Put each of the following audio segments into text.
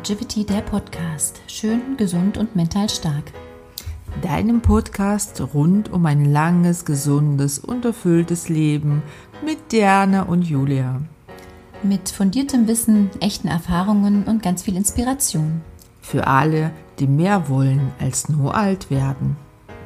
Longevity, der Podcast. Schön, gesund und mental stark. Deinem Podcast rund um ein langes, gesundes und erfülltes Leben mit Diana und Julia. Mit fundiertem Wissen, echten Erfahrungen und ganz viel Inspiration. Für alle, die mehr wollen als nur alt werden.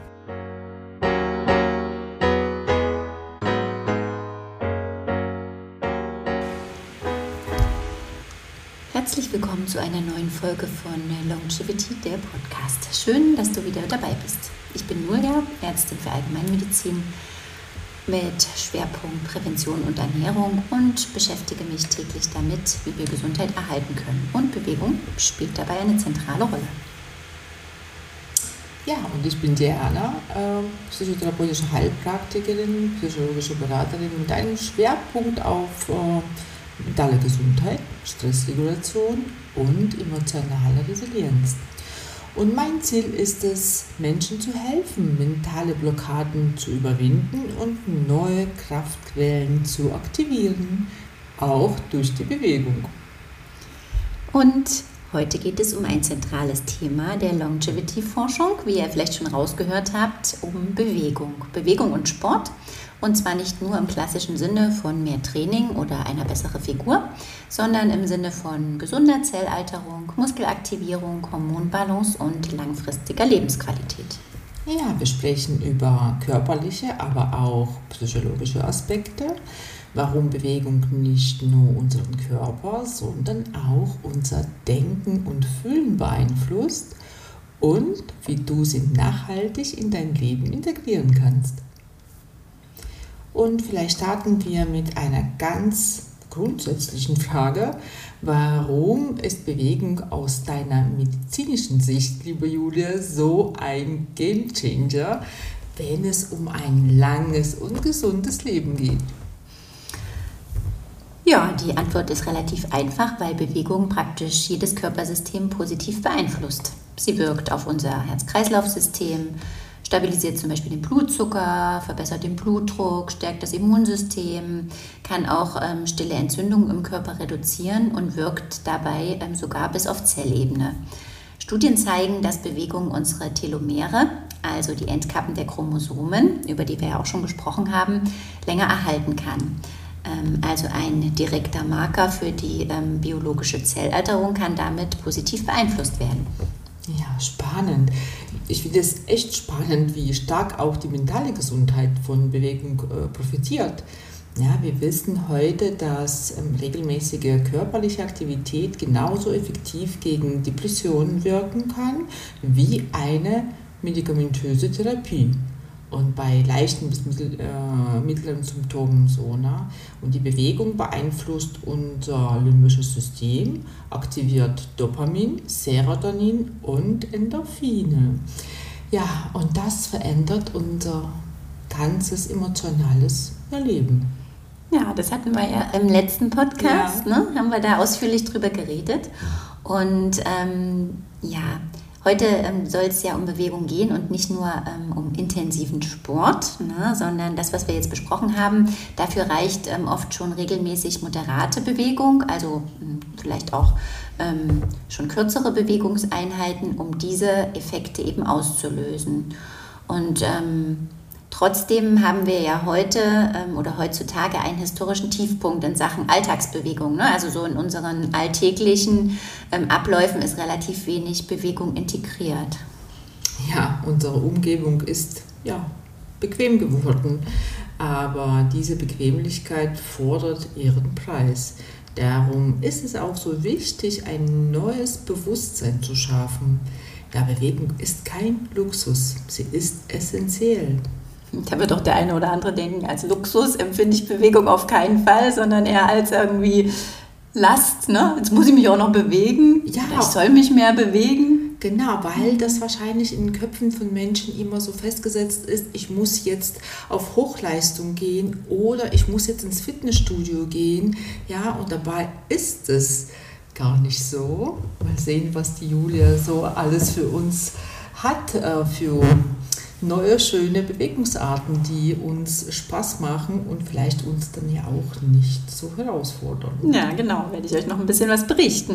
Herzlich willkommen zu einer neuen Folge von Longevity, der Podcast. Schön, dass du wieder dabei bist. Ich bin Julia, Ärztin für Allgemeinmedizin mit Schwerpunkt Prävention und Ernährung und beschäftige mich täglich damit, wie wir Gesundheit erhalten können. Und Bewegung spielt dabei eine zentrale Rolle. Ja, und ich bin Diana, psychotherapeutische Heilpraktikerin, psychologische Beraterin mit einem Schwerpunkt auf mentale Gesundheit, Stressregulation und emotionale Resilienz. Und mein Ziel ist es, Menschen zu helfen, mentale Blockaden zu überwinden und neue Kraftquellen zu aktivieren, auch durch die Bewegung. Und heute geht es um ein zentrales Thema der Longevity-Forschung, wie ihr vielleicht schon rausgehört habt, um Bewegung. Bewegung und Sport. Und zwar nicht nur im klassischen Sinne von mehr Training oder einer besseren Figur, sondern im Sinne von gesunder Zellalterung, Muskelaktivierung, Hormonbalance und langfristiger Lebensqualität. Ja, wir sprechen über körperliche, aber auch psychologische Aspekte, warum Bewegung nicht nur unseren Körper, sondern auch unser Denken und Fühlen beeinflusst und wie du sie nachhaltig in dein Leben integrieren kannst. Und vielleicht starten wir mit einer ganz grundsätzlichen Frage. Warum ist Bewegung aus deiner medizinischen Sicht, liebe Julia, so ein Gamechanger, wenn es um ein langes und gesundes Leben geht? Ja, die Antwort ist relativ einfach, weil Bewegung praktisch jedes Körpersystem positiv beeinflusst. Sie wirkt auf unser Herz-Kreislauf-System, stabilisiert zum Beispiel den Blutzucker, verbessert den Blutdruck, stärkt das Immunsystem, kann auch stille Entzündungen im Körper reduzieren und wirkt dabei sogar bis auf Zellebene. Studien zeigen, dass Bewegung unsere Telomere, also die Endkappen der Chromosomen, über die wir ja auch schon gesprochen haben, länger erhalten kann. Also ein direkter Marker für die biologische Zellalterung kann damit positiv beeinflusst werden. Ja, spannend. Ich finde es echt spannend, wie stark auch die mentale Gesundheit von Bewegung profitiert. Ja, wir wissen heute, dass regelmäßige körperliche Aktivität genauso effektiv gegen Depressionen wirken kann wie eine medikamentöse Therapie. Und bei leichten bis mittleren Symptomen so. Ne? Und die Bewegung beeinflusst unser limbisches System, aktiviert Dopamin, Serotonin und Endorphine. Ja, und das verändert unser ganzes emotionales Erleben. Ja, das hatten wir ja im letzten Podcast, ja. Haben wir da ausführlich drüber geredet. Und heute soll es ja um Bewegung gehen und nicht nur um intensiven Sport, sondern das, was wir jetzt besprochen haben, dafür reicht oft schon regelmäßig moderate Bewegung, also vielleicht auch schon kürzere Bewegungseinheiten, um diese Effekte eben auszulösen. Und trotzdem haben wir ja heute oder heutzutage einen historischen Tiefpunkt in Sachen Alltagsbewegung. Ne? Also so in unseren alltäglichen Abläufen ist relativ wenig Bewegung integriert. Ja, unsere Umgebung ist bequem geworden, aber diese Bequemlichkeit fordert ihren Preis. Darum ist es auch so wichtig, ein neues Bewusstsein zu schaffen. Ja, Bewegung ist kein Luxus, sie ist essentiell. Da wird doch der eine oder andere denken, als Luxus empfinde ich Bewegung auf keinen Fall, sondern eher als irgendwie Last. Ne? Jetzt muss ich mich auch noch bewegen, ja. Ich soll mich mehr bewegen. Genau, weil das wahrscheinlich in den Köpfen von Menschen immer so festgesetzt ist, ich muss jetzt auf Hochleistung gehen oder ich muss jetzt ins Fitnessstudio gehen. Ja, und dabei ist es gar nicht so. Mal sehen, was die Julia so alles für uns hat, für neue, schöne Bewegungsarten, die uns Spaß machen und vielleicht uns dann ja auch nicht so herausfordern. Ja, genau, werde ich euch noch ein bisschen was berichten.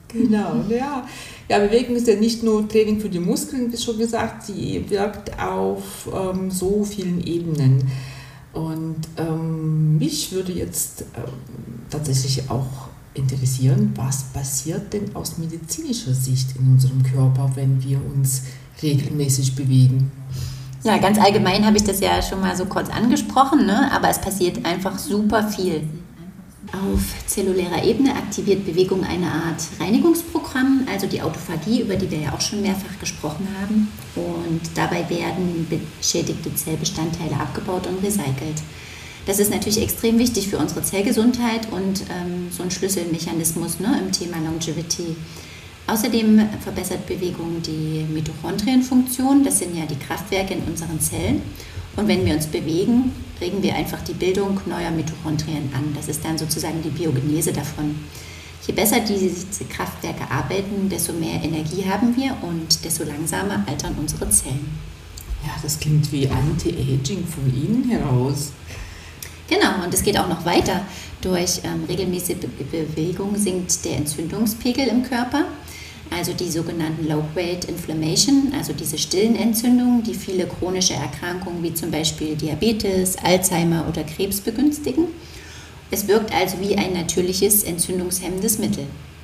Genau, ja. Ja, Bewegung ist ja nicht nur Training für die Muskeln, wie schon gesagt, sie wirkt auf so vielen Ebenen. Und mich würde jetzt tatsächlich auch interessieren, was passiert denn aus medizinischer Sicht in unserem Körper, wenn wir uns regelmäßig bewegen? Ja, ganz allgemein habe ich das ja schon mal so kurz angesprochen, ne? Aber es passiert einfach super viel. Auf zellulärer Ebene aktiviert Bewegung eine Art Reinigungsprogramm, also die Autophagie, über die wir ja auch schon mehrfach gesprochen haben. Und dabei werden beschädigte Zellbestandteile abgebaut und recycelt. Das ist natürlich extrem wichtig für unsere Zellgesundheit und so ein Schlüsselmechanismus, ne, im Thema Longevity. Außerdem verbessert Bewegung die Mitochondrienfunktion, das sind ja die Kraftwerke in unseren Zellen. Und wenn wir uns bewegen, regen wir einfach die Bildung neuer Mitochondrien an. Das ist dann sozusagen die Biogenese davon. Je besser diese Kraftwerke arbeiten, desto mehr Energie haben wir und desto langsamer altern unsere Zellen. Ja, das klingt wie Anti-Aging von Ihnen heraus. Genau, und es geht auch noch weiter. Durch regelmäßige Bewegung sinkt der Entzündungspegel im Körper, also die sogenannten Low-Grade Inflammation, also diese stillen Entzündungen, die viele chronische Erkrankungen wie zum Beispiel Diabetes, Alzheimer oder Krebs begünstigen. Es wirkt also wie ein natürliches entzündungshemmendes Mittel.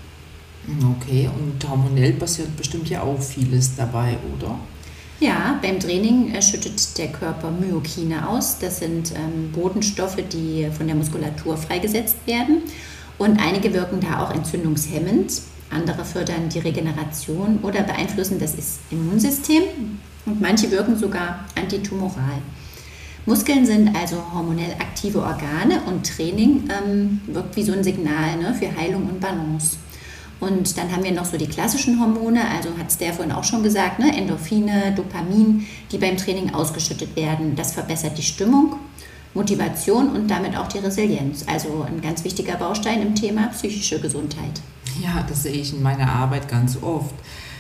Okay, und hormonell passiert bestimmt ja auch vieles dabei, oder? Ja, beim Training schüttet der Körper Myokine aus. Das sind Botenstoffe, die von der Muskulatur freigesetzt werden. Und einige wirken da auch entzündungshemmend. Andere fördern die Regeneration oder beeinflussen das Immunsystem. Und manche wirken sogar antitumoral. Muskeln sind also hormonell aktive Organe und Training wirkt wie so ein Signal, ne, für Heilung und Balance. Und dann haben wir noch so die klassischen Hormone, also hat es der vorhin auch schon gesagt, ne? Endorphine, Dopamin, die beim Training ausgeschüttet werden. Das verbessert die Stimmung, Motivation und damit auch die Resilienz. Also ein ganz wichtiger Baustein im Thema psychische Gesundheit. Ja, das sehe ich in meiner Arbeit ganz oft.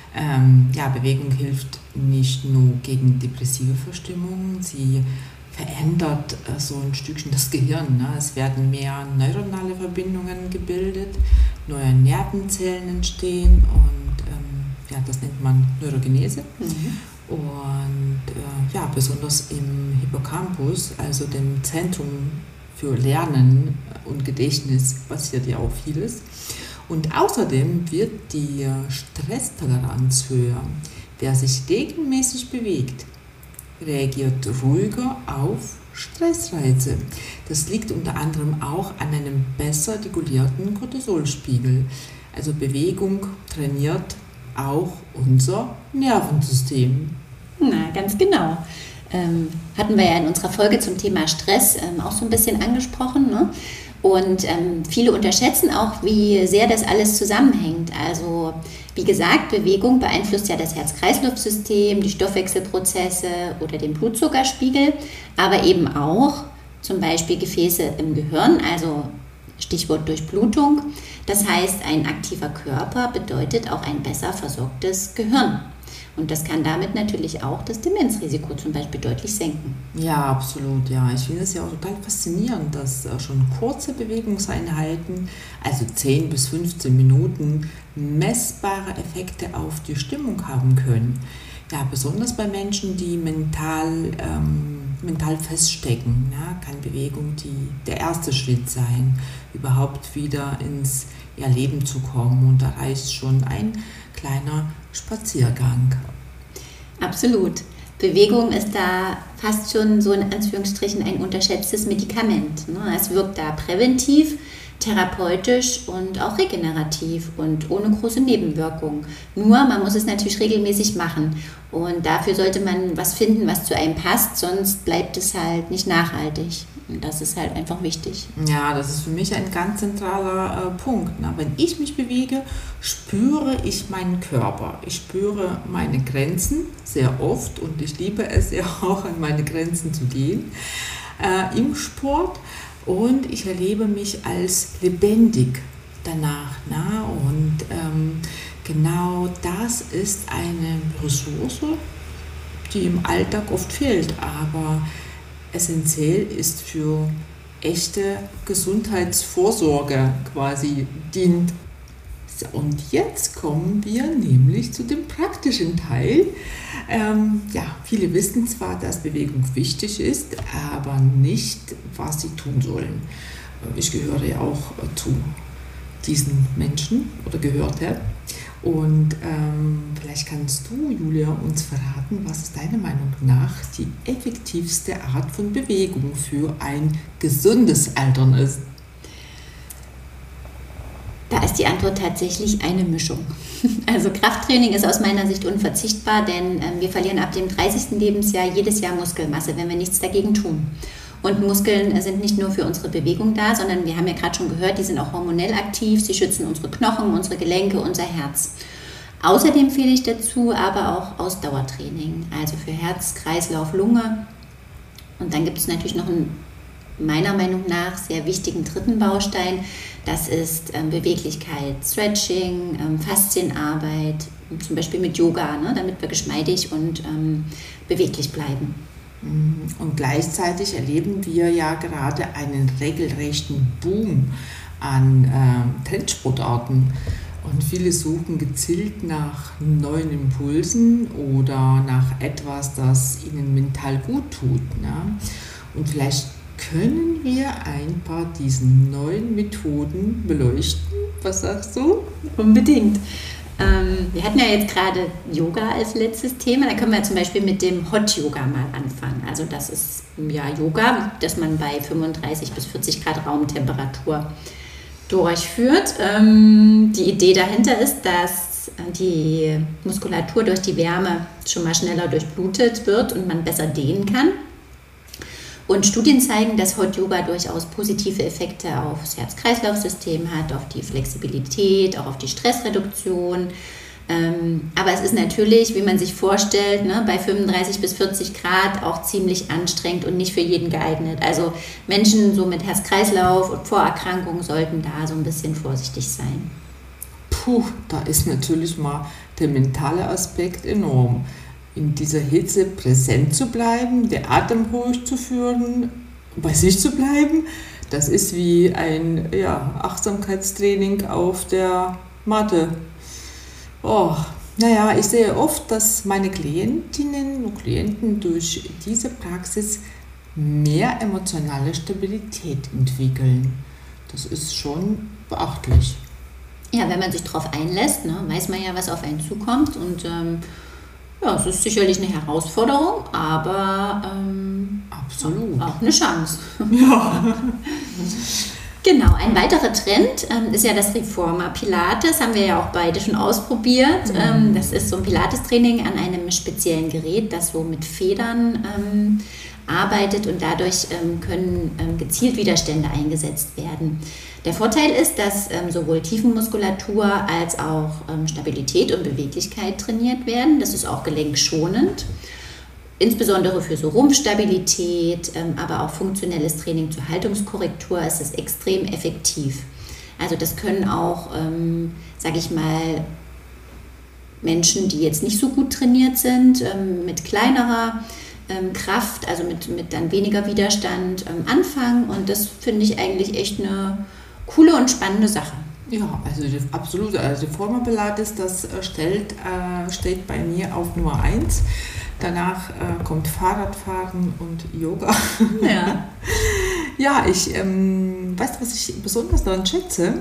Bewegung hilft nicht nur gegen depressive Verstimmungen, sie verändert so ein Stückchen das Gehirn. Ne? Es werden mehr neuronale Verbindungen gebildet, neue Nervenzellen entstehen und das nennt man Neurogenese. Und besonders im Hippocampus, also dem Zentrum für Lernen und Gedächtnis, passiert ja auch vieles. Und außerdem wird die Stresstoleranz höher. Wer sich regelmäßig bewegt, reagiert ruhiger auf Stressreize. Das liegt unter anderem auch an einem besser regulierten Cortisolspiegel. Also Bewegung trainiert auch unser Nervensystem. Na, ganz genau. Hatten wir ja in unserer Folge zum Thema Stress auch so ein bisschen angesprochen, ne? Und viele unterschätzen auch, wie sehr das alles zusammenhängt. Also wie gesagt, Bewegung beeinflusst ja das Herz-Kreislauf-System, die Stoffwechselprozesse oder den Blutzuckerspiegel, aber eben auch zum Beispiel Gefäße im Gehirn, also Stichwort Durchblutung. Das heißt, ein aktiver Körper bedeutet auch ein besser versorgtes Gehirn. Und das kann damit natürlich auch das Demenzrisiko zum Beispiel deutlich senken. Ja, absolut. Ja. Ich finde es ja auch total faszinierend, dass schon kurze Bewegungseinheiten, also 10 bis 15 Minuten, messbare Effekte auf die Stimmung haben können. Ja, besonders bei Menschen, die mental feststecken, ja, kann Bewegung der erste Schritt sein, überhaupt wieder ins Leben zu kommen. Und da reicht schon ein kleiner Spaziergang. Absolut. Bewegung ist da fast schon so in Anführungsstrichen ein unterschätztes Medikament. Es wirkt da präventiv, therapeutisch und auch regenerativ und ohne große Nebenwirkungen. Nur man muss es natürlich regelmäßig machen und dafür sollte man was finden, was zu einem passt, sonst bleibt es halt nicht nachhaltig. Und das ist halt einfach wichtig. Ja, das ist für mich ein ganz zentraler Punkt. Wenn ich mich bewege, spüre ich meinen Körper. Ich spüre meine Grenzen sehr oft und ich liebe es ja auch, an meine Grenzen zu gehen im Sport. Und ich erlebe mich als lebendig danach. Und genau das ist eine Ressource, die im Alltag oft fehlt, aber essentiell ist für echte Gesundheitsvorsorge quasi dient. So, und jetzt kommen wir nämlich zu dem praktischen Teil. Viele wissen zwar, dass Bewegung wichtig ist, aber nicht, was sie tun sollen. Ich gehöre ja auch zu diesen Menschen oder gehörte. Und vielleicht kannst du, Julia, uns verraten, was ist deiner Meinung nach die effektivste Art von Bewegung für ein gesundes Altern ist? Da ist die Antwort tatsächlich eine Mischung. Also Krafttraining ist aus meiner Sicht unverzichtbar, denn wir verlieren ab dem 30. Lebensjahr jedes Jahr Muskelmasse, wenn wir nichts dagegen tun. Und Muskeln sind nicht nur für unsere Bewegung da, sondern wir haben ja gerade schon gehört, die sind auch hormonell aktiv, sie schützen unsere Knochen, unsere Gelenke, unser Herz. Außerdem empfehle ich dazu aber auch Ausdauertraining, also für Herz, Kreislauf, Lunge. Und dann gibt es natürlich noch einen, meiner Meinung nach, sehr wichtigen dritten Baustein. Das ist Beweglichkeit, Stretching, Faszienarbeit, zum Beispiel mit Yoga, ne, damit wir geschmeidig und beweglich bleiben. Und gleichzeitig erleben wir ja gerade einen regelrechten Boom an Trendsportarten. Und viele suchen gezielt nach neuen Impulsen oder nach etwas, das ihnen mental gut tut. Ne? Und vielleicht können wir ein paar diesen neuen Methoden beleuchten. Was sagst du? Unbedingt. Wir hatten ja jetzt gerade Yoga als letztes Thema. Da können wir zum Beispiel mit dem Hot Yoga mal anfangen. Also das ist ja Yoga, das man bei 35 bis 40 Grad Raumtemperatur durchführt. Die Idee dahinter ist, dass die Muskulatur durch die Wärme schon mal schneller durchblutet wird und man besser dehnen kann. Und Studien zeigen, dass Hot Yoga durchaus positive Effekte aufs Herz-Kreislauf-System hat, auf die Flexibilität, auch auf die Stressreduktion. Aber es ist natürlich, wie man sich vorstellt, ne, bei 35 bis 40 Grad auch ziemlich anstrengend und nicht für jeden geeignet. Also Menschen so mit Herz-Kreislauf und Vorerkrankungen sollten da so ein bisschen vorsichtig sein. Da ist natürlich mal der mentale Aspekt enorm. In dieser Hitze präsent zu bleiben, den Atem ruhig zu führen, bei sich zu bleiben, das ist wie ein Achtsamkeitstraining auf der Matte. Ich sehe oft, dass meine Klientinnen und Klienten durch diese Praxis mehr emotionale Stabilität entwickeln. Das ist schon beachtlich. Ja, wenn man sich darauf einlässt, ne, weiß man ja, was auf einen zukommt und es ist sicherlich eine Herausforderung, aber absolut auch eine Chance. Ja. Genau, ein weiterer Trend ist ja das Reformer Pilates, haben wir ja auch beide schon ausprobiert. Das ist so ein Pilates-Training an einem speziellen Gerät, das so mit Federn arbeitet und dadurch können gezielt Widerstände eingesetzt werden. Der Vorteil ist, dass sowohl Tiefenmuskulatur als auch Stabilität und Beweglichkeit trainiert werden. Das ist auch gelenkschonend, insbesondere für so Rumpfstabilität, aber auch funktionelles Training zur Haltungskorrektur ist es extrem effektiv. Also das können auch, Menschen, die jetzt nicht so gut trainiert sind, mit kleinerer Kraft, also mit dann weniger Widerstand anfangen und das finde ich eigentlich echt eine coole und spannende Sache. Ja, also absolut. Also Reformer Pilates, das steht bei mir auf Nummer 1. Danach kommt Fahrradfahren und Yoga. Ja. Ja, ich weißt du, was ich besonders daran schätze?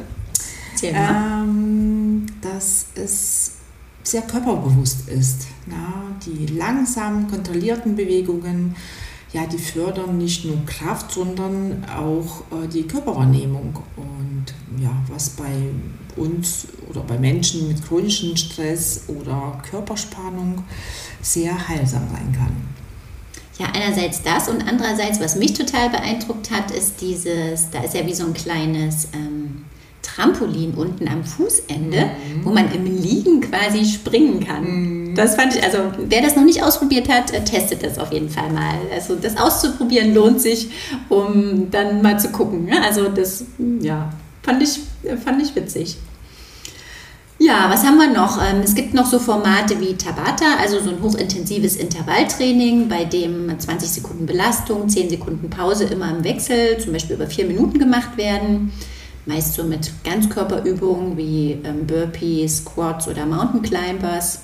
Dass es sehr körperbewusst ist. Die langsamen, kontrollierten Bewegungen, die fördern nicht nur Kraft, sondern auch die Körperwahrnehmung. Und was bei uns oder bei Menschen mit chronischem Stress oder Körperspannung sehr heilsam sein kann. Ja, einerseits das und andererseits, was mich total beeindruckt hat, ist da ist ja wie so ein kleines Trampolin unten am Fußende, wo man im Liegen quasi springen kann. Das fand ich, also wer das noch nicht ausprobiert hat, testet das auf jeden Fall mal. Also das auszuprobieren lohnt sich, um dann mal zu gucken. Also das, fand ich witzig. Ja, was haben wir noch? Es gibt noch so Formate wie Tabata, also so ein hochintensives Intervalltraining, bei dem 20 Sekunden Belastung, 10 Sekunden Pause immer im Wechsel, zum Beispiel über 4 Minuten gemacht werden. meist so mit Ganzkörperübungen wie Burpees, Squats oder Mountain Climbers.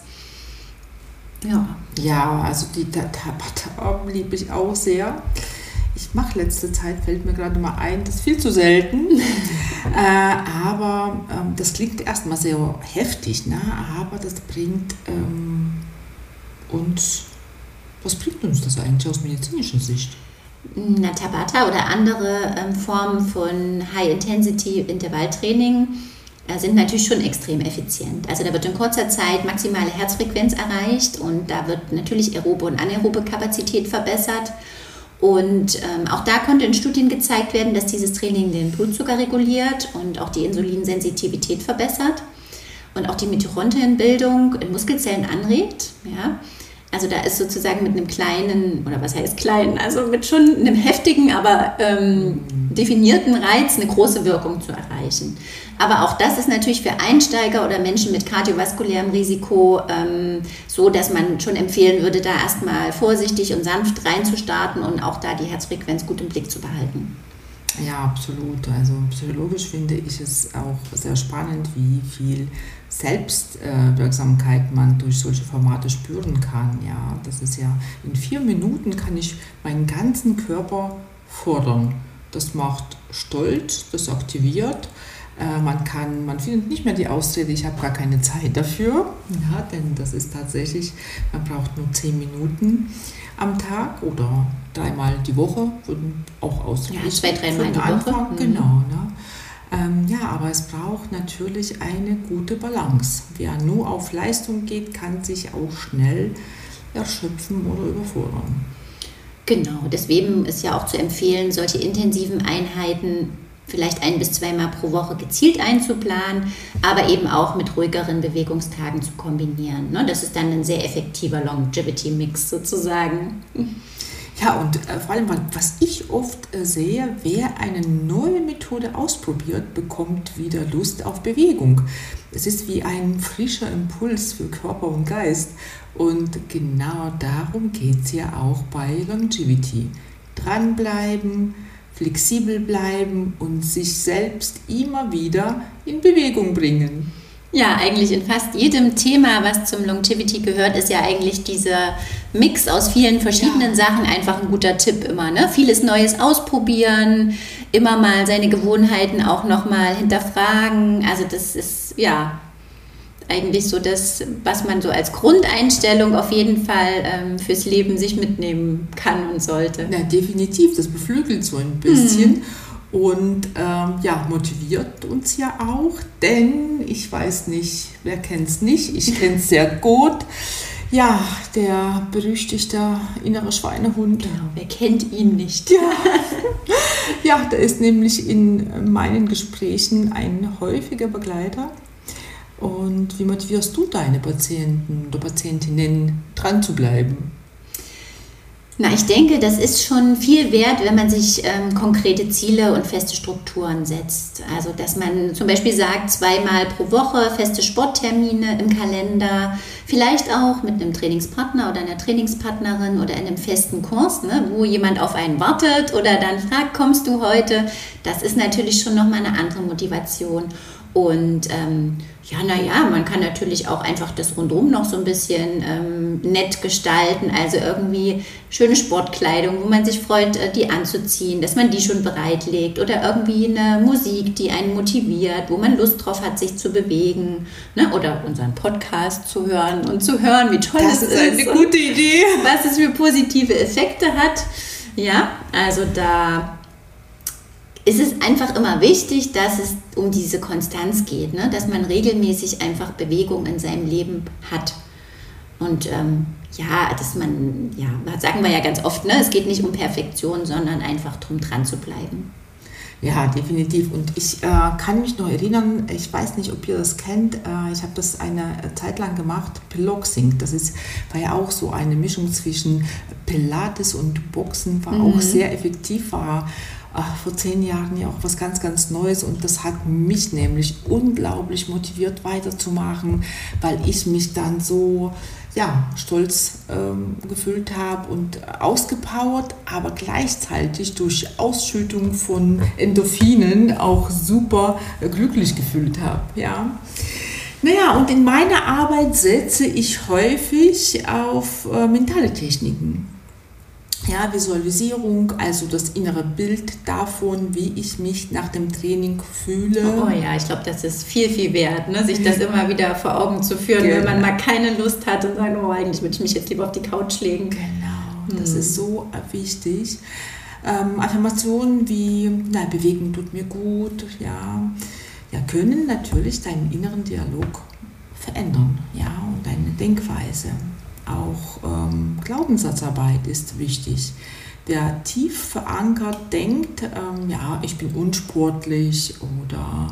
Ja, also die Tabata liebe ich auch sehr. Ich mache letzte Zeit, fällt mir gerade mal ein, das ist viel zu selten, aber das klingt erstmal sehr heftig, ne? Aber das bringt was bringt uns das eigentlich aus medizinischer Sicht? Na, Tabata oder andere Formen von High-Intensity-Intervalltraining sind natürlich schon extrem effizient. Also da wird in kurzer Zeit maximale Herzfrequenz erreicht und da wird natürlich aerobe und anaerobe Kapazität verbessert. Und auch da konnte in Studien gezeigt werden, dass dieses Training den Blutzucker reguliert und auch die Insulinsensitivität verbessert und auch die Mitochondrienbildung in Muskelzellen anregt. Ja? Also da ist sozusagen mit einem kleinen, oder was heißt klein, also mit schon einem heftigen, aber definierten Reiz eine große Wirkung zu erreichen. Aber auch das ist natürlich für Einsteiger oder Menschen mit kardiovaskulärem Risiko so, dass man schon empfehlen würde, da erstmal vorsichtig und sanft reinzustarten und auch da die Herzfrequenz gut im Blick zu behalten. Ja, absolut. Also psychologisch finde ich es auch sehr spannend, wie viel Selbstwirksamkeit man durch solche Formate spüren kann. Ja, das ist ja, in 4 Minuten kann ich meinen ganzen Körper fordern. Das macht stolz, das aktiviert. Man findet nicht mehr die Ausrede, ich habe gar keine Zeit dafür. Ja, denn das ist tatsächlich, man braucht nur 10 Minuten am Tag oder 3-mal die Woche, würden auch ausreichen. Ja, 2-3 Mal die Woche. Genau. Ne? Ja, aber es braucht natürlich eine gute Balance. Wer nur auf Leistung geht, kann sich auch schnell erschöpfen oder überfordern. Genau, deswegen ist ja auch zu empfehlen, solche intensiven Einheiten vielleicht 1- bis 2-mal pro Woche gezielt einzuplanen, aber eben auch mit ruhigeren Bewegungstagen zu kombinieren. Das ist dann ein sehr effektiver Longevity-Mix sozusagen. Ja, und vor allem, was ich oft sehe, wer eine neue Methode ausprobiert, bekommt wieder Lust auf Bewegung. Es ist wie ein frischer Impuls für Körper und Geist. Und genau darum geht es ja auch bei Longevity. Dranbleiben, flexibel bleiben und sich selbst immer wieder in Bewegung bringen. Ja, eigentlich in fast jedem Thema, was zum Longevity gehört, ist ja eigentlich dieser Mix aus vielen verschiedenen Sachen einfach ein guter Tipp immer. Ne? Vieles Neues ausprobieren, immer mal seine Gewohnheiten auch nochmal hinterfragen. Also das ist ja eigentlich so das, was man so als Grundeinstellung auf jeden Fall fürs Leben sich mitnehmen kann und sollte. Ja, definitiv, das beflügelt so ein bisschen. Und motiviert uns ja auch, denn ich weiß nicht, wer kennt es nicht, ich kenne es sehr gut. Ja, der berüchtigte innere Schweinehund. Genau, wer kennt ihn nicht? Ja, der ist nämlich in meinen Gesprächen ein häufiger Begleiter. Und wie motivierst du deine Patienten oder Patientinnen, dran zu bleiben? Na, ich denke, das ist schon viel wert, wenn man sich konkrete Ziele und feste Strukturen setzt. Also, dass man zum Beispiel sagt, 2-mal pro Woche feste Sporttermine im Kalender, vielleicht auch mit einem Trainingspartner oder einer Trainingspartnerin oder in einem festen Kurs, ne, wo jemand auf einen wartet oder dann fragt, kommst du heute? Das ist natürlich schon nochmal eine andere Motivation. Und man kann natürlich auch einfach das Rundum noch so ein bisschen nett gestalten, also irgendwie schöne Sportkleidung, wo man sich freut, die anzuziehen, dass man die schon bereitlegt oder irgendwie eine Musik, die einen motiviert, wo man Lust drauf hat, sich zu bewegen, ne? Oder unseren Podcast zu hören und zu hören, wie toll es ist. Das ist eine gute Idee. Was es für positive Effekte hat. Ja, also da ist es einfach immer wichtig, dass es um diese Konstanz geht, ne? Dass man regelmäßig einfach Bewegung in seinem Leben hat. Und dass man, sagen wir ja ganz oft, ne? Es geht nicht um Perfektion, sondern einfach darum, dran zu bleiben. Ja, definitiv. Und ich kann mich noch erinnern, ich weiß nicht, ob ihr das kennt, ich habe das eine Zeit lang gemacht, Piloxing. War ja auch so eine Mischung zwischen Pilates und Boxen, war auch sehr effektiv, war vor 10 Jahren ja auch was ganz, ganz Neues und das hat mich nämlich unglaublich motiviert weiterzumachen, weil ich mich dann so stolz gefühlt habe und ausgepowert, aber gleichzeitig durch Ausschüttung von Endorphinen auch super glücklich gefühlt habe. Ja. Naja, und in meiner Arbeit setze ich häufig auf mentale Techniken. Ja, Visualisierung, also das innere Bild davon, wie ich mich nach dem Training fühle. Oh ja, ich glaube, das ist viel, viel wert, ne? Sich das immer wieder vor Augen zu führen, wenn man mal keine Lust hat und sagt, oh, eigentlich würde ich mich jetzt lieber auf die Couch legen. Genau, das ist so wichtig. Affirmationen wie, Bewegung tut mir gut, können natürlich deinen inneren Dialog verändern, und deine Denkweise. Auch Glaubenssatzarbeit ist wichtig. Wer tief verankert denkt, ich bin unsportlich oder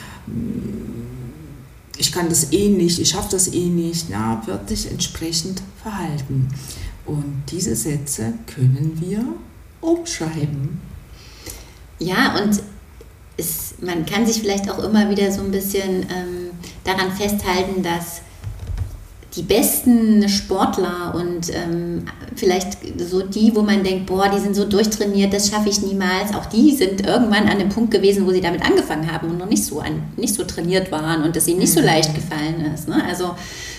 ich kann das nicht, ich schaffe das nicht, wird sich entsprechend verhalten. Und diese Sätze können wir umschreiben. Ja, und man kann sich vielleicht auch immer wieder so ein bisschen daran festhalten, dass die besten Sportler und vielleicht so die, wo man denkt, die sind so durchtrainiert, das schaffe ich niemals, auch die sind irgendwann an dem Punkt gewesen, wo sie damit angefangen haben und noch nicht so trainiert waren und es ihnen nicht so leicht gefallen ist. Ne? Also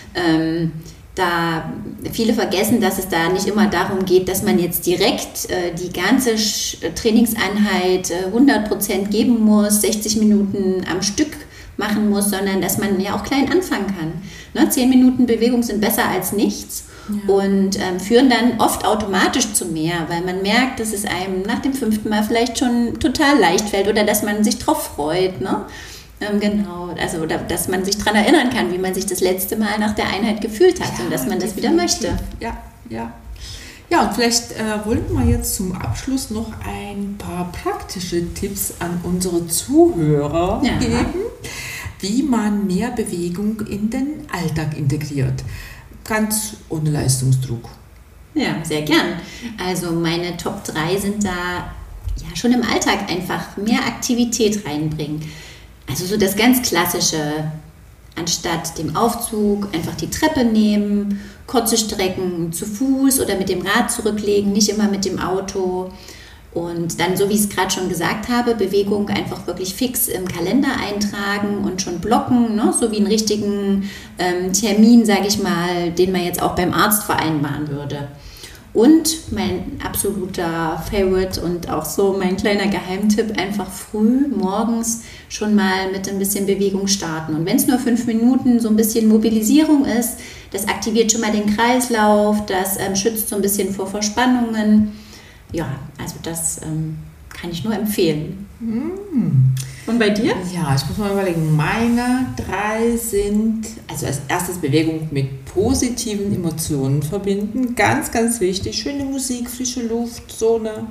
da viele vergessen, dass es da nicht immer darum geht, dass man jetzt direkt die ganze Trainingseinheit 100% geben muss, 60 Minuten am Stück machen muss, sondern dass man ja auch klein anfangen kann. Ne? 10 Minuten Bewegung sind besser als nichts und führen dann oft automatisch zu mehr, weil man merkt, dass es einem nach dem 5. Mal vielleicht schon total leicht fällt oder dass man sich drauf freut. Ne? Genau, also oder dass man sich daran erinnern kann, wie man sich das letzte Mal nach der Einheit gefühlt hat und dass man das wieder möchte. Ja, und vielleicht wollten wir jetzt zum Abschluss noch ein paar praktische Tipps an unsere Zuhörer geben, wie man mehr Bewegung in den Alltag integriert. Ganz ohne Leistungsdruck. Ja, sehr gern. Also meine Top 3 sind da schon im Alltag einfach mehr Aktivität reinbringen. Also so das ganz Klassische, anstatt dem Aufzug einfach die Treppe nehmen, kurze Strecken zu Fuß oder mit dem Rad zurücklegen, nicht immer mit dem Auto. Und dann, so wie ich es gerade schon gesagt habe, Bewegung einfach wirklich fix im Kalender eintragen und schon blocken, ne? So wie einen richtigen Termin, sage ich mal, den man jetzt auch beim Arzt vereinbaren würde. Und mein absoluter Favorite und auch so mein kleiner Geheimtipp, einfach früh morgens schon mal mit ein bisschen Bewegung starten. Und wenn es nur 5 Minuten so ein bisschen Mobilisierung ist, das aktiviert schon mal den Kreislauf, das schützt so ein bisschen vor Verspannungen. Ja, also das kann ich nur empfehlen. Und bei dir? Ja, ich muss mal überlegen. Meine 3 sind, also als erstes Bewegung mit positiven Emotionen verbinden. Ganz, ganz wichtig. Schöne Musik, frische Luft, Sonne.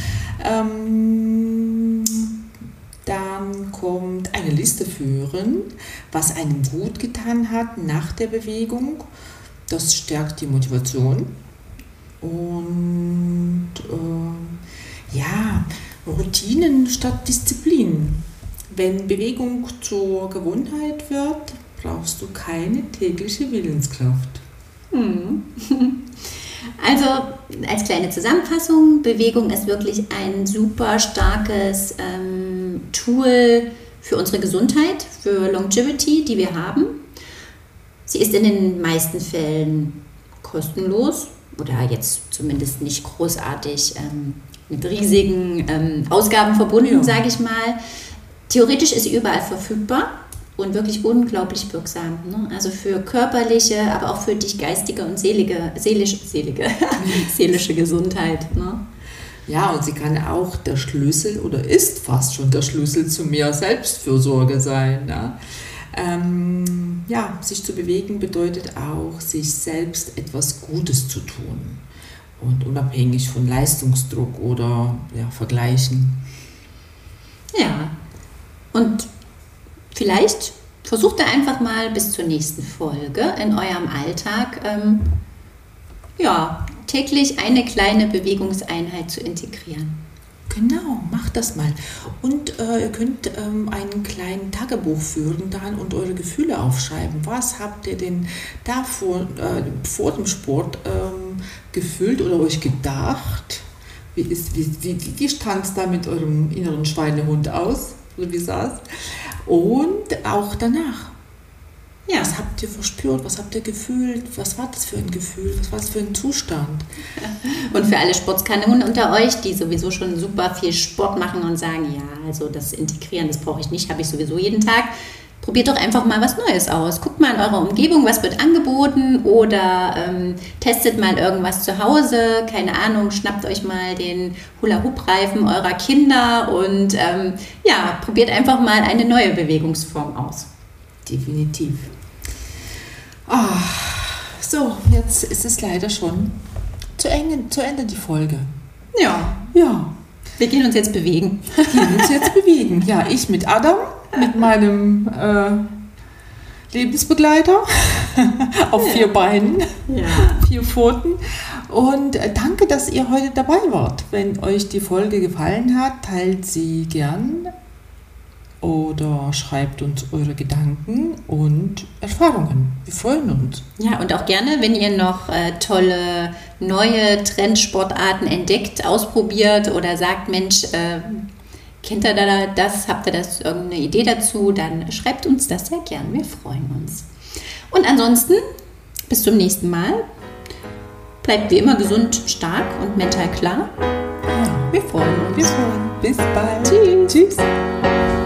Dann kommt eine Liste führen, was einem gut getan hat nach der Bewegung. Das stärkt die Motivation. Und Routinen statt Disziplin. Wenn Bewegung zur Gewohnheit wird, brauchst du keine tägliche Willenskraft. Also als kleine Zusammenfassung, Bewegung ist wirklich ein super starkes Tool für unsere Gesundheit, für Longevity, die wir haben. Sie ist in den meisten Fällen kostenlos oder jetzt zumindest nicht großartig mit riesigen Ausgaben verbunden, sage ich mal. Theoretisch ist sie überall verfügbar und wirklich unglaublich wirksam. Ne? Also für körperliche, aber auch für dich geistige und seelische Gesundheit. Ne? Ja, und sie kann auch der Schlüssel oder ist fast schon der Schlüssel zu mehr Selbstfürsorge sein. Ne? Sich zu bewegen bedeutet auch, sich selbst etwas Gutes zu tun. Und unabhängig von Leistungsdruck oder Vergleichen. Ja, und vielleicht versucht ihr einfach mal bis zur nächsten Folge in eurem Alltag täglich eine kleine Bewegungseinheit zu integrieren. Genau, macht das mal. Und ihr könnt einen kleinen Tagebuch führen dann und eure Gefühle aufschreiben. Was habt ihr denn da vor dem Sport gefühlt oder euch gedacht? Wie stand es da mit eurem inneren Schweinehund aus? Oder wie sah es? Und auch danach. Ja. Was habt ihr verspürt? Was habt ihr gefühlt? Was war das für ein Gefühl? Was war das für ein Zustand? Und für alle Sportskanonen unter euch, die sowieso schon super viel Sport machen und sagen, ja, also das Integrieren, das brauche ich nicht, habe ich sowieso jeden Tag. Probiert doch einfach mal was Neues aus. Guckt mal in eurer Umgebung, was wird angeboten oder testet mal irgendwas zu Hause. Keine Ahnung, schnappt euch mal den Hula-Hoop-Reifen eurer Kinder und probiert einfach mal eine neue Bewegungsform aus. Definitiv. So, jetzt ist es leider schon zu Ende die Folge. Ja. Wir gehen uns jetzt bewegen. Ja, ich mit Adam, mit meinem Lebensbegleiter auf 4 Beinen, 4 Pfoten. Und danke, dass ihr heute dabei wart. Wenn euch die Folge gefallen hat, teilt sie gern oder schreibt uns eure Gedanken und Erfahrungen. Wir freuen uns. Ja, und auch gerne, wenn ihr noch tolle neue Trendsportarten entdeckt, ausprobiert oder sagt, Mensch, kennt ihr da das, habt ihr das irgendeine Idee dazu, dann schreibt uns das sehr gern. Wir freuen uns. Und ansonsten, bis zum nächsten Mal. Bleibt wie immer gesund, stark und mental klar. Ja, wir freuen uns. Bis bald. Tschüss.